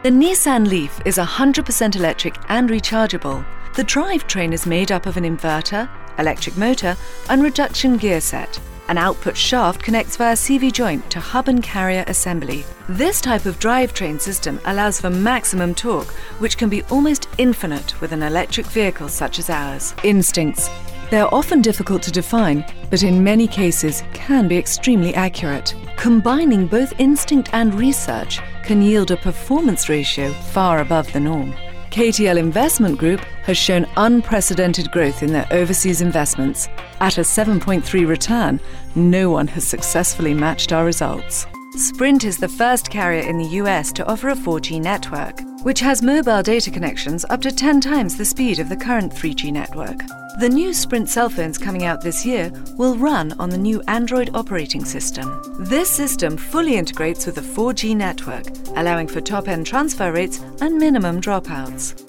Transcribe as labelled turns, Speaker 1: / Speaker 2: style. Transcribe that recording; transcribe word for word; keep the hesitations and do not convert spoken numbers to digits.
Speaker 1: The Nissan Leaf is one hundred percent electric and rechargeable. The drivetrain is made up of an inverter, electric motor and reduction gear set. An output shaft connects via C V joint to hub and carrier assembly. This type of drivetrain system allows for maximum torque, which can be almost infinite with an electric vehicle such as ours. Instincts. They are often difficult to define, but in many cases can be extremely accurate. Combining both instinct and research can yield a performance ratio far above the norm. K T L Investment Group has shown unprecedented growth in their overseas investments. At a seven point three return, no one has successfully matched our results. Sprint is the first carrier in the U S to offer a four G network, which has mobile data connections up to ten times the speed of the current three G network. The new Sprint cell phones coming out this year will run on the new Android operating system. This system fully integrates with the four G network, allowing for top-end transfer rates and minimum dropouts.